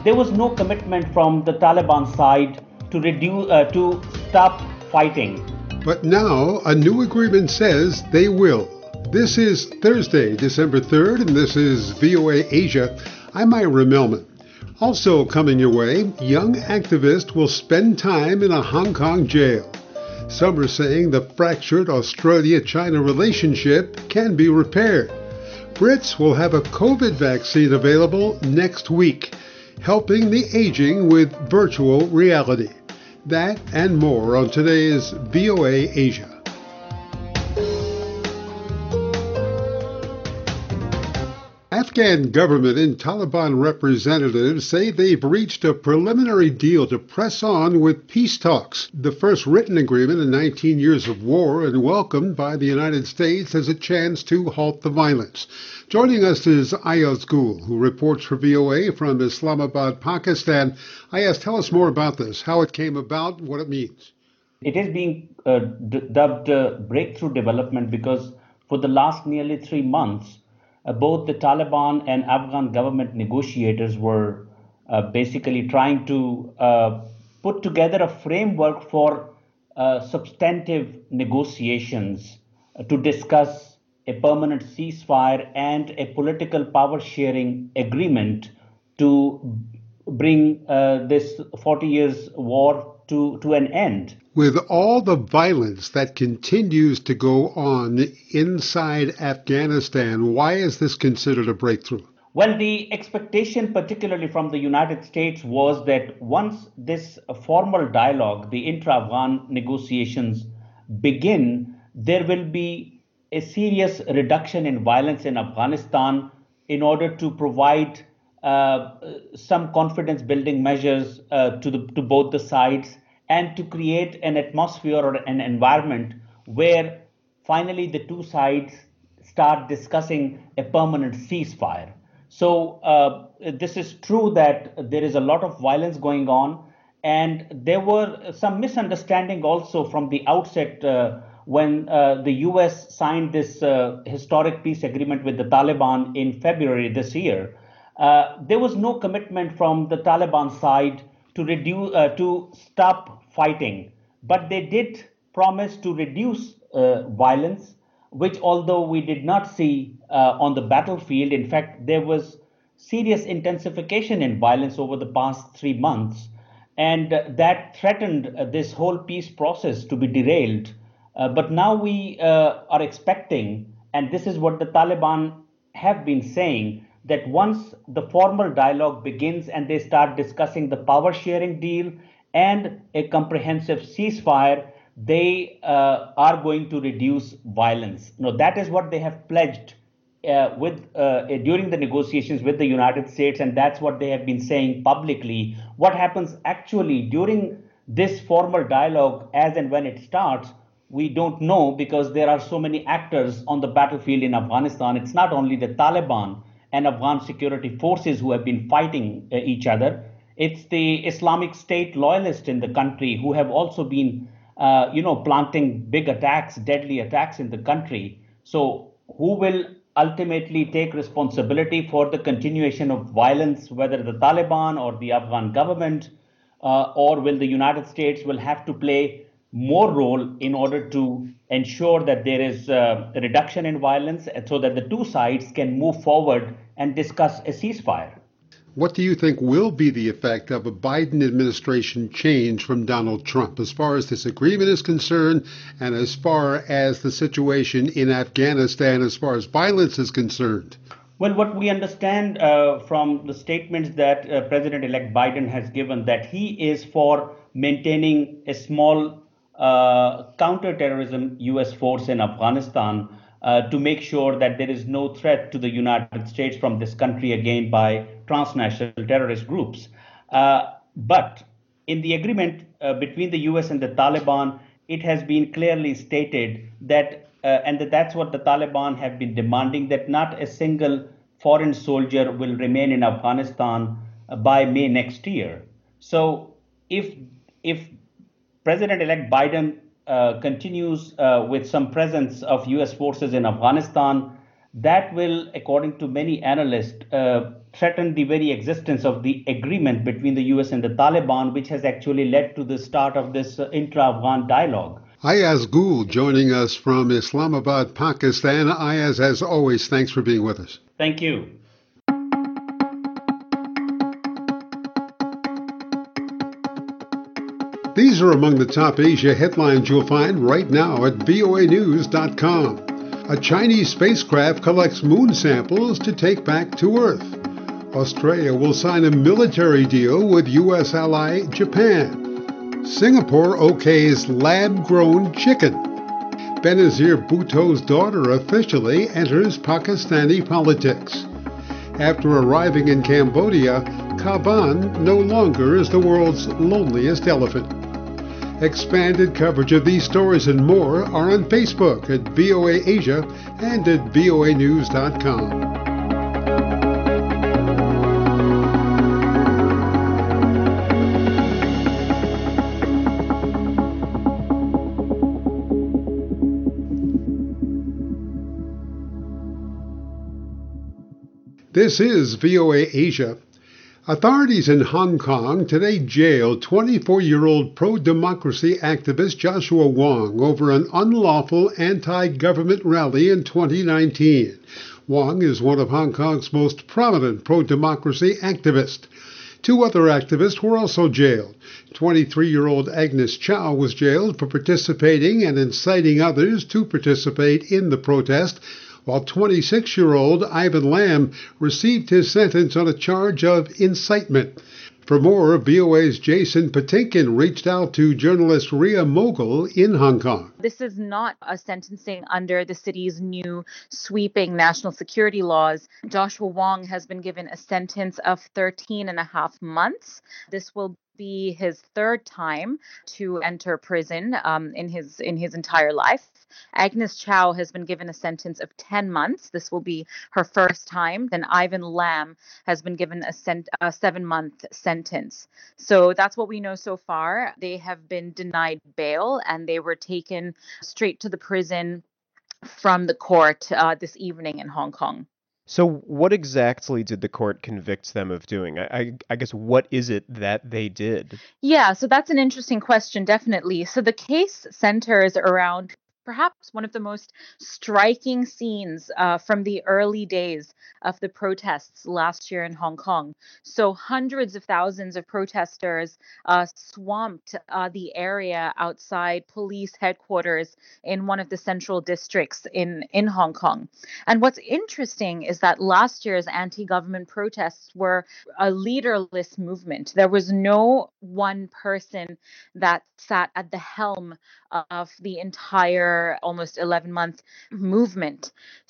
there was no commitment from the Taliban side to stop fighting. But now a new agreement says they will. This is Thursday, December 3rd, and this is VOA Asia. I'm Ira Millman. Also coming your way, young activist will spend time in a Hong Kong jail. Some are saying the fractured Australia-China relationship can be repaired. Brits will have a COVID vaccine available next week, helping the aging with virtual reality. That and more on today's VOA Asia. Afghan government and Taliban representatives say they've reached a preliminary deal to press on with peace talks, the first written agreement in 19 years of war and welcomed by the United States as a chance to halt the violence. Joining us is Ayaz Gul, who reports for VOA from Islamabad, Pakistan. Ayaz, tell us more about this, how it came about, what it means. It is being dubbed breakthrough development because for the last nearly 3 months, both the Taliban and Afghan government negotiators were basically trying to put together a framework for substantive negotiations to discuss a permanent ceasefire and a political power sharing agreement to bring this 40 years war to an end. With all the violence that continues to go on inside Afghanistan, why is this considered a breakthrough? Well, the expectation, particularly from the United States, was that once this formal dialogue, the intra-Afghan negotiations begin, there will be a serious reduction in violence in Afghanistan in order to provide some confidence-building measures to both the sides and to create an atmosphere or an environment where finally the two sides start discussing a permanent ceasefire. So this is true that there is a lot of violence going on, and there were some misunderstanding also from the outset when the US signed this historic peace agreement with the Taliban in February this year. There was no commitment from the Taliban side to stop fighting, but they did promise to reduce violence, which although we did not see on the battlefield, in fact, there was serious intensification in violence over the past 3 months, and that threatened this whole peace process to be derailed. But now we are expecting, and this is what the Taliban have been saying, that once the formal dialogue begins and they start discussing the power sharing deal and a comprehensive ceasefire, they are going to reduce violence. Now, that is what they have pledged during the negotiations with the United States, and that's what they have been saying publicly. What happens actually during this formal dialogue, as and when it starts, we don't know, because there are so many actors on the battlefield in Afghanistan. It's not only the Taliban and Afghan security forces who have been fighting each other. It's the Islamic State loyalists in the country who have also been, planting big attacks, deadly attacks in the country. So who will ultimately take responsibility for the continuation of violence, whether the Taliban or the Afghan government, or will the United States will have to play more role in order to ensure that there is a reduction in violence so that the two sides can move forward and discuss a ceasefire. What do you think will be the effect of a Biden administration change from Donald Trump as far as this agreement is concerned and as far as the situation in Afghanistan as far as violence is concerned? Well, what we understand from the statements that President-elect Biden has given, that he is for maintaining a small counterterrorism U.S. force in Afghanistan to make sure that there is no threat to the United States from this country again by transnational terrorist groups. But in the agreement between the U.S. and the Taliban, it has been clearly stated that, and that's what the Taliban have been demanding, that not a single foreign soldier will remain in Afghanistan by May next year. So if President-elect Biden continues with some presence of U.S. forces in Afghanistan, that will, according to many analysts, threaten the very existence of the agreement between the US and the Taliban, which has actually led to the start of this intra-Afghan dialogue. Ayaz Gul joining us from Islamabad, Pakistan. Ayaz, as always, thanks for being with us. Thank you. These are among the top Asia headlines you'll find right now at voanews.com. A Chinese spacecraft collects moon samples to take back to Earth. Australia will sign a military deal with U.S. ally Japan. Singapore okays lab-grown chicken. Benazir Bhutto's daughter officially enters Pakistani politics. After arriving in Cambodia, Kaban no longer is the world's loneliest elephant. Expanded coverage of these stories and more are on Facebook at VOA Asia and at voanews.com. This is VOA Asia. Authorities in Hong Kong today jailed 24-year-old pro-democracy activist Joshua Wong over an unlawful anti-government rally in 2019. Wong is one of Hong Kong's most prominent pro-democracy activists. Two other activists were also jailed. 23-year-old Agnes Chow was jailed for participating and inciting others to participate in the protest, while 26-year-old Ivan Lam received his sentence on a charge of incitement. For more, VOA's Jason Patinkin reached out to journalist Ria Mogul in Hong Kong. This is not a sentencing under the city's new sweeping national security laws. Joshua Wong has been given a sentence of 13 and a half months. This will be his third time to enter prison in his entire life. Agnes Chow has been given a sentence of 10 months. This will be her first time. Then Ivan Lam has been given a 7-month sentence. So that's what we know so far. They have been denied bail and they were taken straight to the prison from the court this evening in Hong Kong. So what exactly did the court convict them of doing? I guess what is it that they did? Yeah, so that's an interesting question, definitely. So the case centers around perhaps one of the most striking scenes from the early days of the protests last year in Hong Kong. So hundreds of thousands of protesters swamped the area outside police headquarters in one of the central districts in Hong Kong. And what's interesting is that last year's anti-government protests were a leaderless movement. There was no one person that sat at the helm of the entire almost 11-month movement.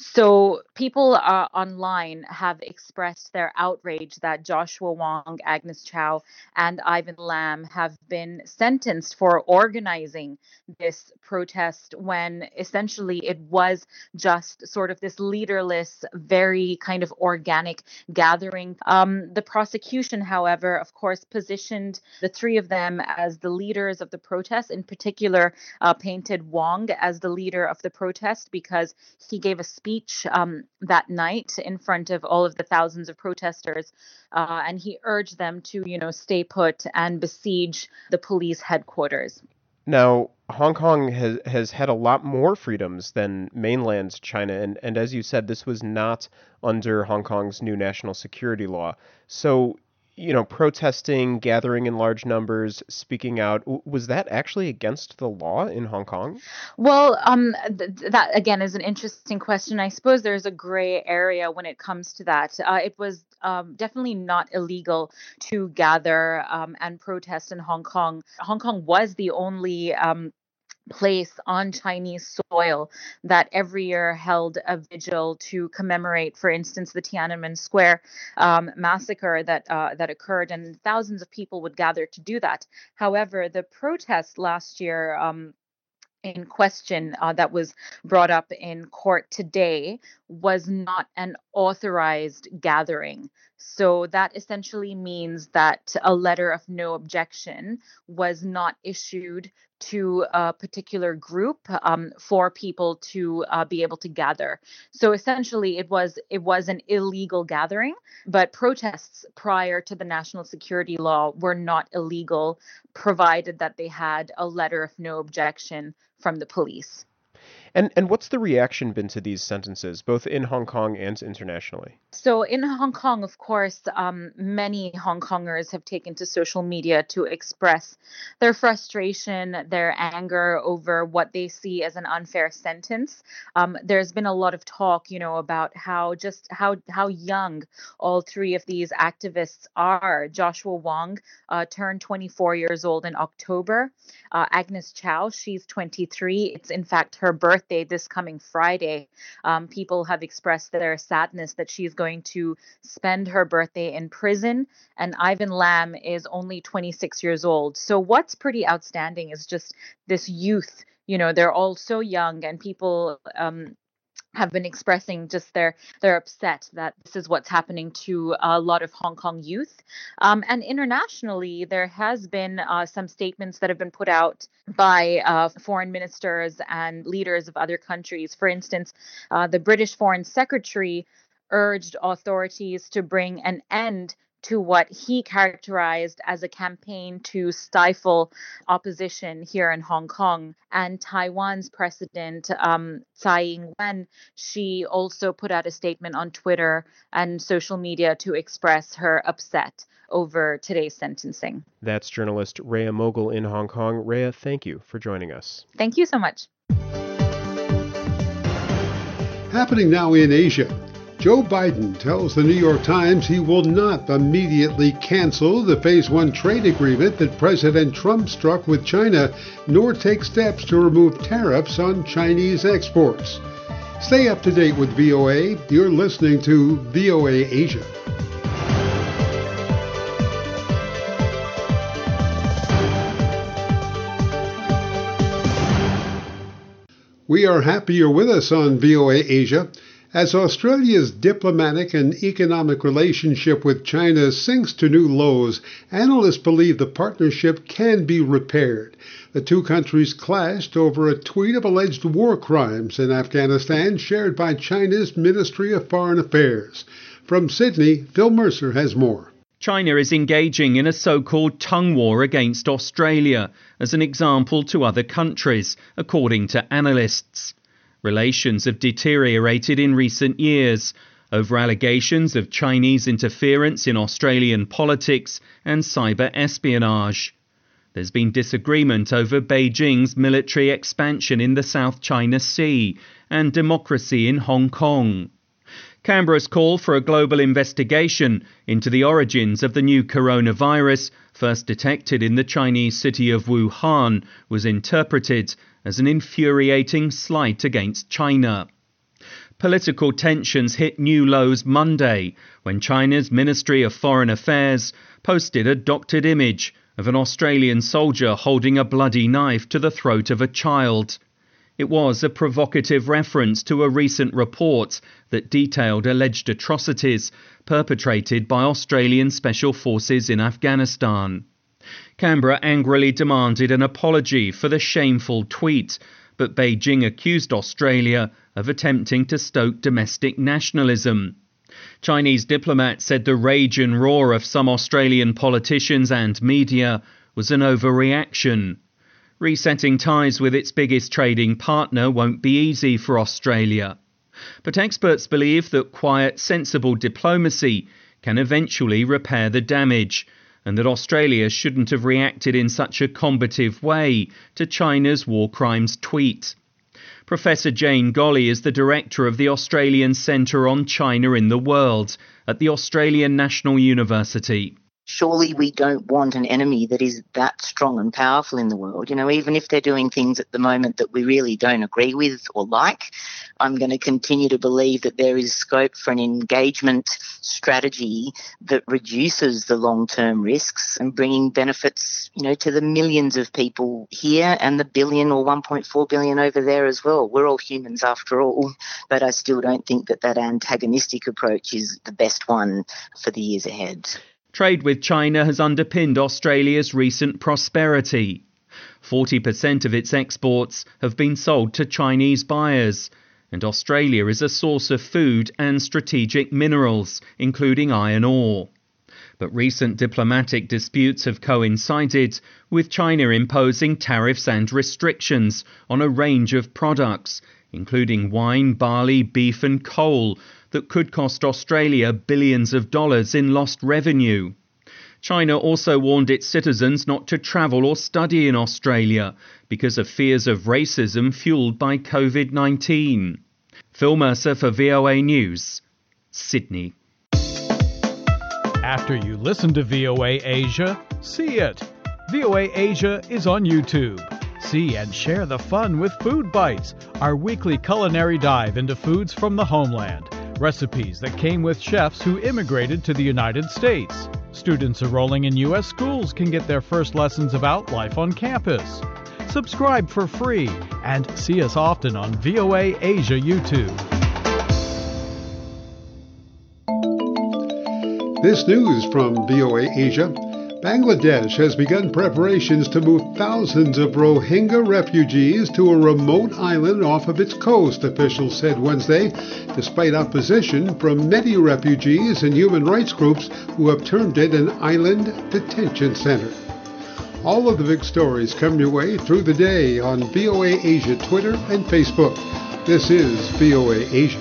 So people online have expressed their outrage that Joshua Wong, Agnes Chow, and Ivan Lam have been sentenced for organizing this protest when essentially it was just sort of this leaderless, very kind of organic gathering. The prosecution, however, of course, positioned the three of them as the leaders of the protest, in particular, painted Wong as the leader of the protest because he gave a speech that night in front of all of the thousands of protesters, and he urged them to, stay put and besiege the police headquarters. Now, Hong Kong has had a lot more freedoms than mainland China, and as you said, this was not under Hong Kong's new national security law. So, protesting, gathering in large numbers, speaking out, was that actually against the law in Hong Kong? Well, that again is an interesting question. I suppose there's a gray area when it comes to that. It was definitely not illegal to gather and protest in Hong Kong. Hong Kong was the only place on Chinese soil that every year held a vigil to commemorate, for instance, the Tiananmen Square massacre that occurred, and thousands of people would gather to do that. However, the protest last year in question that was brought up in court today was not an authorized gathering. So that essentially means that a letter of no objection was not issued to a particular group for people to be able to gather. So essentially, it was an illegal gathering, but protests prior to the national security law were not illegal, provided that they had a letter of no objection from the police. And what's the reaction been to these sentences, both in Hong Kong and internationally? So in Hong Kong, of course, many Hong Kongers have taken to social media to express their frustration, their anger over what they see as an unfair sentence. There's been a lot of talk, about how young all three of these activists are. Joshua Wong turned 24 years old in October. Agnes Chow, she's 23. It's in fact her birthday this coming Friday. People have expressed their sadness that she's going to spend her birthday in prison. And Ivan Lam is only 26 years old. So what's pretty outstanding is just this youth. They're all so young, and people have been expressing just their upset that this is what's happening to a lot of Hong Kong youth. And internationally, there has been some statements that have been put out by foreign ministers and leaders of other countries. For instance, the British Foreign Secretary urged authorities to bring an end to what he characterized as a campaign to stifle opposition here in Hong Kong. And Taiwan's President Tsai Ing-wen, she also put out a statement on Twitter and social media to express her upset over today's sentencing. That's journalist Rhea Mogul in Hong Kong. Rhea, thank you for joining us. Thank you so much. Happening now in Asia. Joe Biden tells the New York Times he will not immediately cancel the Phase 1 trade agreement that President Trump struck with China, nor take steps to remove tariffs on Chinese exports. Stay up to date with VOA. You're listening to VOA Asia. We are happy you're with us on VOA Asia. As Australia's diplomatic and economic relationship with China sinks to new lows, analysts believe the partnership can be repaired. The two countries clashed over a tweet of alleged war crimes in Afghanistan shared by China's Ministry of Foreign Affairs. From Sydney, Phil Mercer has more. China is engaging in a so-called tongue war against Australia as an example to other countries, according to analysts. Relations have deteriorated in recent years over allegations of Chinese interference in Australian politics and cyber espionage. There's been disagreement over Beijing's military expansion in the South China Sea and democracy in Hong Kong. Canberra's call for a global investigation into the origins of the new coronavirus, first detected in the Chinese city of Wuhan, was interpreted as an infuriating slight against China. Political tensions hit new lows Monday when China's Ministry of Foreign Affairs posted a doctored image of an Australian soldier holding a bloody knife to the throat of a child. It was a provocative reference to a recent report that detailed alleged atrocities perpetrated by Australian special forces in Afghanistan. Canberra angrily demanded an apology for the shameful tweet, but Beijing accused Australia of attempting to stoke domestic nationalism. Chinese diplomats said the rage and roar of some Australian politicians and media was an overreaction. Resetting ties with its biggest trading partner won't be easy for Australia. But experts believe that quiet, sensible diplomacy can eventually repair the damage, and that Australia shouldn't have reacted in such a combative way to China's war crimes tweet. Professor Jane Golly is the director of the Australian Centre on China in the World at the Australian National University. Surely we don't want an enemy that is that strong and powerful in the world. Even if they're doing things at the moment that we really don't agree with or like, I'm going to continue to believe that there is scope for an engagement strategy that reduces the long-term risks and bringing benefits, to the millions of people here and the billion or 1.4 billion over there as well. We're all humans after all, but I still don't think that antagonistic approach is the best one for the years ahead. Trade with China has underpinned Australia's recent prosperity. 40% of its exports have been sold to Chinese buyers, and Australia is a source of food and strategic minerals, including iron ore. But recent diplomatic disputes have coincided with China imposing tariffs and restrictions on a range of products, including wine, barley, beef and coal, that could cost Australia billions of dollars in lost revenue. China also warned its citizens not to travel or study in Australia because of fears of racism fueled by COVID-19. Phil Mercer for VOA News, Sydney. After you listen to VOA Asia, see it. VOA Asia is on YouTube. See and share the fun with Food Bites, our weekly culinary dive into foods from the homeland. Recipes that came with chefs who immigrated to the United States. Students enrolling in U.S. schools can get their first lessons about life on campus. Subscribe for free and see us often on VOA Asia YouTube. This news from VOA Asia. Bangladesh has begun preparations to move thousands of Rohingya refugees to a remote island off of its coast, officials said Wednesday, despite opposition from many refugees and human rights groups who have termed it an island detention center. All of the big stories come your way through the day on VOA Asia Twitter and Facebook. This is VOA Asia.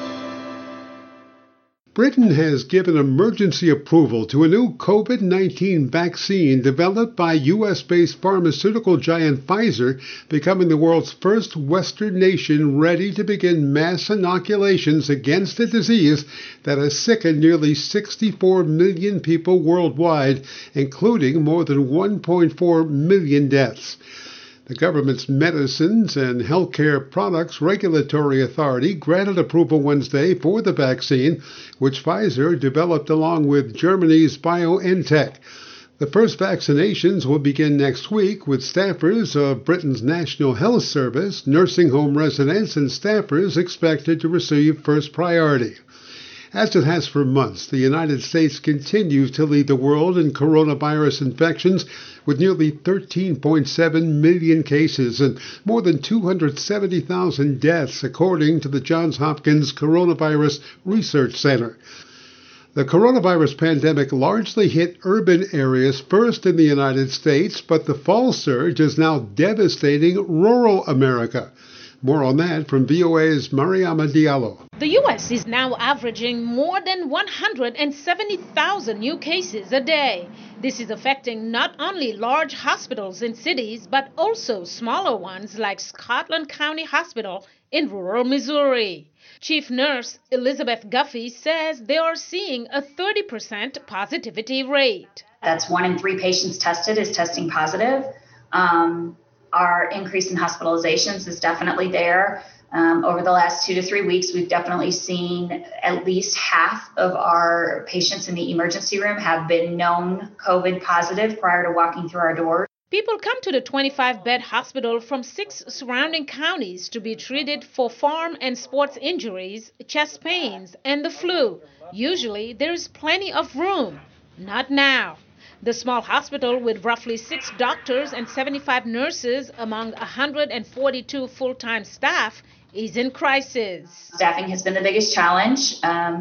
Britain has given emergency approval to a new COVID-19 vaccine developed by U.S.-based pharmaceutical giant Pfizer, becoming the world's first Western nation ready to begin mass inoculations against a disease that has sickened nearly 64 million people worldwide, including more than 1.4 million deaths. The government's Medicines and Healthcare Products Regulatory Authority granted approval Wednesday for the vaccine, which Pfizer developed along with Germany's BioNTech. The first vaccinations will begin next week, with staffers of Britain's National Health Service, nursing home residents, and staffers expected to receive first priority. As it has for months, the United States continues to lead the world in coronavirus infections with nearly 13.7 million cases and more than 270,000 deaths, according to the Johns Hopkins Coronavirus Research Center. The coronavirus pandemic largely hit urban areas first in the United States, but the fall surge is now devastating rural America. More on that from VOA's Mariama Diallo. The U.S. is now averaging more than 170,000 new cases a day. This is affecting not only large hospitals in cities, but also smaller ones like Scotland County Hospital in rural Missouri. Chief Nurse Elizabeth Guffey says they are seeing a 30% positivity rate. That's 1 in 3 patients tested is testing positive. Our increase in hospitalizations is definitely there. Over the last 2 to 3 weeks, we've definitely seen at least half of our patients in the emergency room have been known COVID positive prior to walking through our doors. People come to the 25-bed hospital from 6 surrounding counties to be treated for farm and sports injuries, chest pains, and the flu. Usually, there is plenty of room. Not now. The small hospital, with roughly 6 doctors and 75 nurses among 142 full-time staff, is in crisis. Staffing has been the biggest challenge.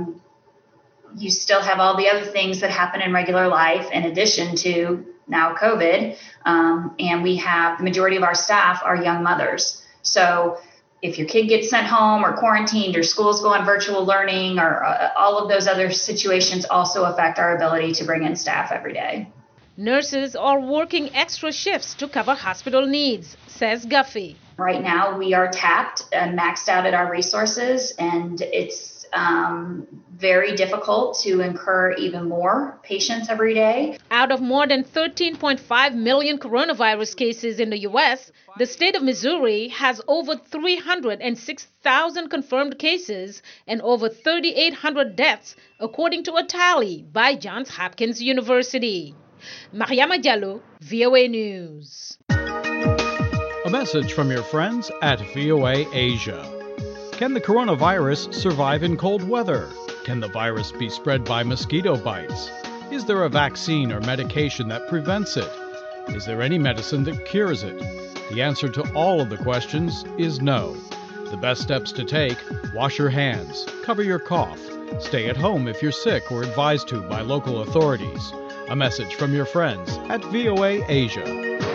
You still have all the other things that happen in regular life in addition to now COVID. And we have the majority of our staff are young mothers. So if your kid gets sent home or quarantined or schools go on virtual learning or all of those other situations also affect our ability to bring in staff every day. Nurses are working extra shifts to cover hospital needs, says Guffey. Right now we are tapped and maxed out at our resources, and it's just very difficult to incur even more patients every day. Out of more than 13.5 million coronavirus cases in the U.S., the state of Missouri has over 306,000 confirmed cases and over 3,800 deaths, according to a tally by Johns Hopkins University. Mariama Diallo, VOA News. A message from your friends at VOA Asia. Can the coronavirus survive in cold weather? Can the virus be spread by mosquito bites? Is there a vaccine or medication that prevents it? Is there any medicine that cures it? The answer to all of the questions is no. The best steps to take: wash your hands, cover your cough, stay at home if you're sick or advised to by local authorities. A message from your friends at VOA Asia.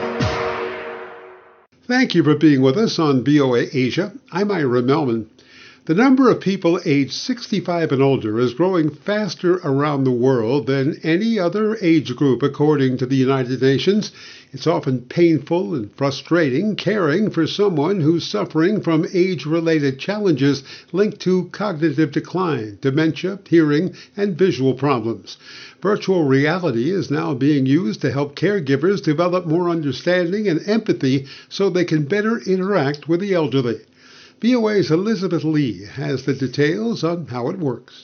Thank you for being with us on VOA Asia. I'm Ira Melman. The number of people aged 65 and older is growing faster around the world than any other age group, according to the United Nations. It's often painful and frustrating caring for someone who's suffering from age-related challenges linked to cognitive decline, dementia, hearing, and visual problems. Virtual reality is now being used to help caregivers develop more understanding and empathy so they can better interact with the elderly. VOA's Elizabeth Lee has the details on how it works.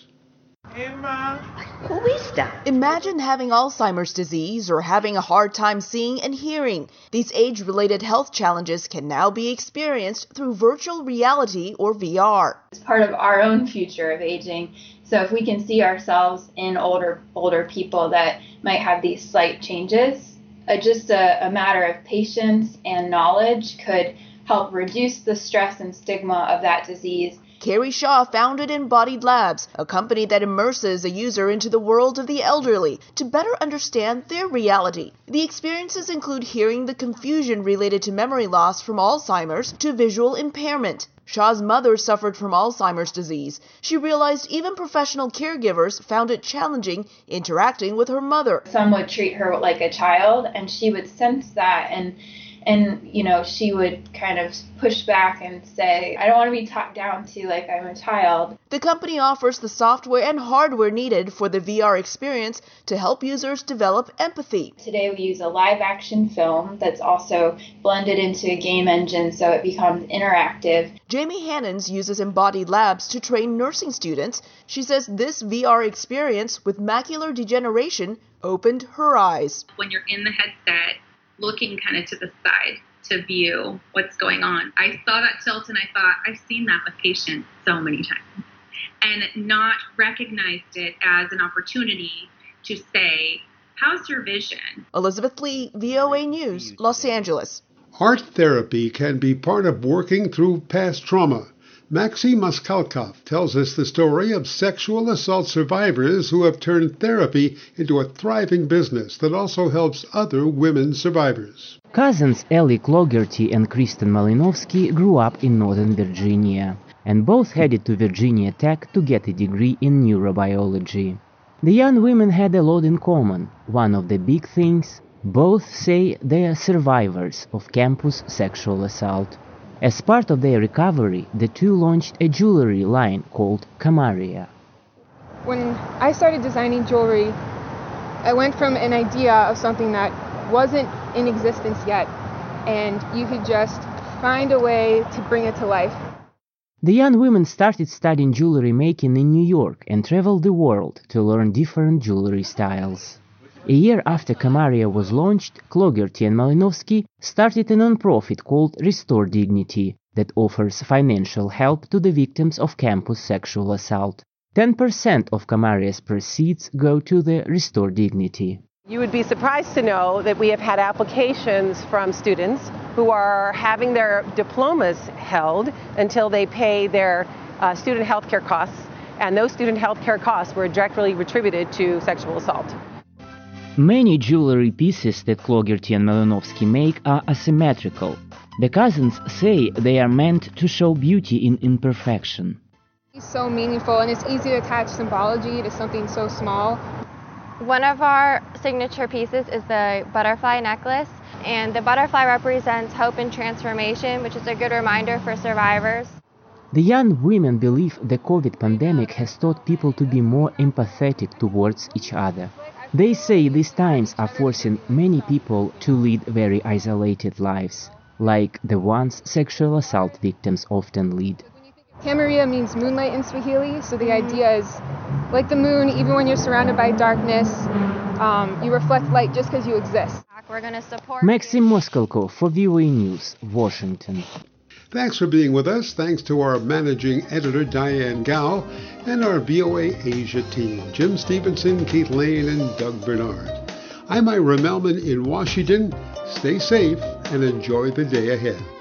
Who is that? Imagine having Alzheimer's disease or having a hard time seeing and hearing. These age-related health challenges can now be experienced through virtual reality or VR. It's part of our own future of aging. So if we can see ourselves in older people that might have these slight changes, just a matter of patience and knowledge could help reduce the stress and stigma of that disease. Carrie Shaw founded Embodied Labs, a company that immerses a user into the world of the elderly to better understand their reality. The experiences include hearing the confusion related to memory loss from Alzheimer's to visual impairment. Shaw's mother suffered from Alzheimer's disease. She realized even professional caregivers found it challenging interacting with her mother. Some would treat her like a child, and she would sense that, and she would kind of push back and say, I don't want to be talked down to like I'm a child. The company offers the software and hardware needed for the VR experience to help users develop empathy. Today we use a live action film that's also blended into a game engine so it becomes interactive. Jamie Hannons uses Embodied Labs to train nursing students. She says this VR experience with macular degeneration opened her eyes. When you're in the headset, looking kind of to the side to view what's going on, I saw that tilt and I thought, I've seen that with patients so many times, and not recognized it as an opportunity to say, how's your vision? Elizabeth Lee, VOA News, Los Angeles. Art therapy can be part of working through past trauma. Maxim Maskalkov tells us the story of sexual assault survivors who have turned therapy into a thriving business that also helps other women survivors. Cousins Ellie Clougherty and Kristen Malinovsky grew up in Northern Virginia, and both headed to Virginia Tech to get a degree in neurobiology. The young women had a lot in common. One of the big things, both say they are survivors of campus sexual assault. As part of their recovery, the two launched a jewelry line called Kamaria. When I started designing jewelry, I went from an idea of something that wasn't in existence yet, and you could just find a way to bring it to life. The young women started studying jewelry making in New York and traveled the world to learn different jewelry styles. A year after Kamaria was launched, Clougherty and Malinovsky started a non-profit called Restore Dignity that offers financial help to the victims of campus sexual assault. 10% of Kamaria's proceeds go to the Restore Dignity. You would be surprised to know that we have had applications from students who are having their diplomas held until they pay their student health care costs, and those student health care costs were directly attributed to sexual assault. Many jewelry pieces that Clougherty and Malinovsky make are asymmetrical. The cousins say they are meant to show beauty in imperfection. It's so meaningful, and it's easy to attach symbology to something so small. One of our signature pieces is the butterfly necklace, and the butterfly represents hope and transformation, which is a good reminder for survivors. The young women believe the COVID pandemic has taught people to be more empathetic towards each other. They say these times are forcing many people to lead very isolated lives, like the ones sexual assault victims often lead. Kamaria means moonlight in Swahili, so the idea is, like the moon, even when you're surrounded by darkness, you reflect light just because you exist. We're going to support Maxim Moskalko for VOA News, Washington. Thanks for being with us. Thanks to our managing editor, Diane Gao, and our VOA Asia team, Jim Stevenson, Keith Lane, and Doug Bernard. I'm Ira Melman in Washington. Stay safe and enjoy the day ahead.